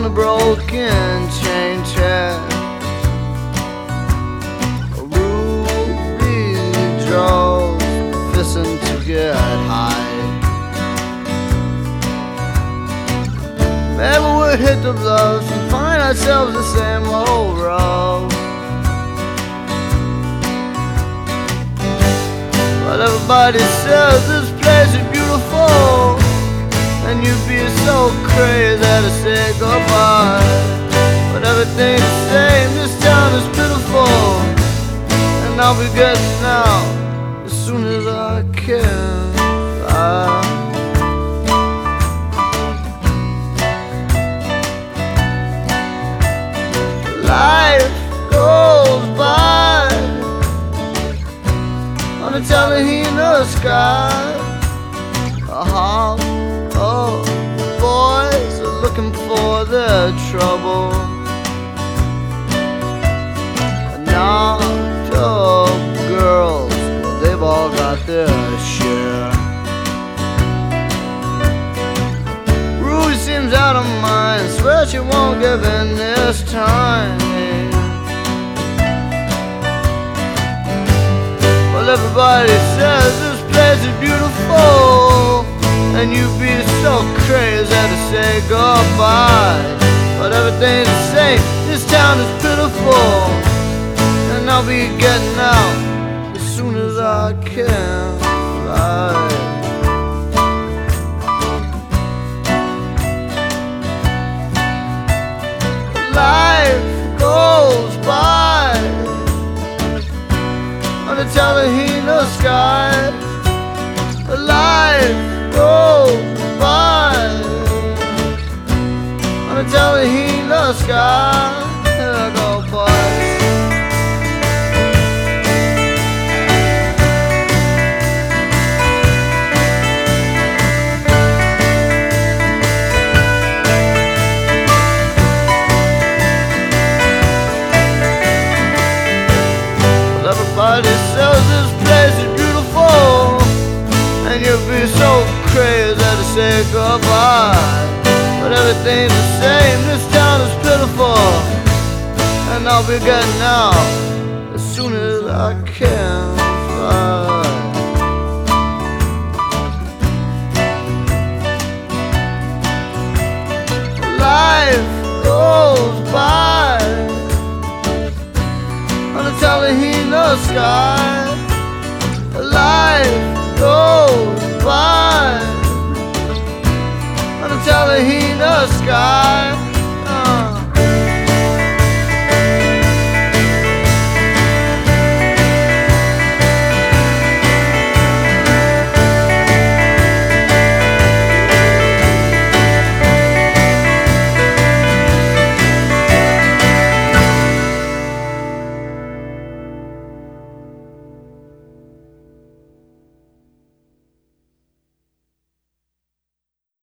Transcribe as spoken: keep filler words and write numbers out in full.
a broken train track. Ruby drove, fishing to get high. Maybe we'll hit the bluffs and find ourselves the same old road. But everybody says this place is beautiful, and you'd be so crazy to say goodbye. But everything's the same, this town is pitiful, and I'll be getting out as soon as I can fly. Life goes by on a Tallahassee sky. Uh-huh. Oh, boys are looking for their trouble, and now the girls, well, they've all got their share. Ruby seems out of mind, swear she won't give in this time. Well, everybody says this place is beautiful, and you'd be so crazy to say goodbye. But everything's the same, this town is pitiful, and I'll be getting out as soon as I can fly. Life goes by on the Tallahassee sky. Life goes by on the Tallahassee sky. Here I go, boys. Well, everybody says this place is beautiful, and you'll be so crazy to say goodbye. But everything's the same, this town is pitiful, and I'll be getting out as soon as I can fly. Life goes by on the Tallahassee sky. Life goes by on the Tallahassee sky.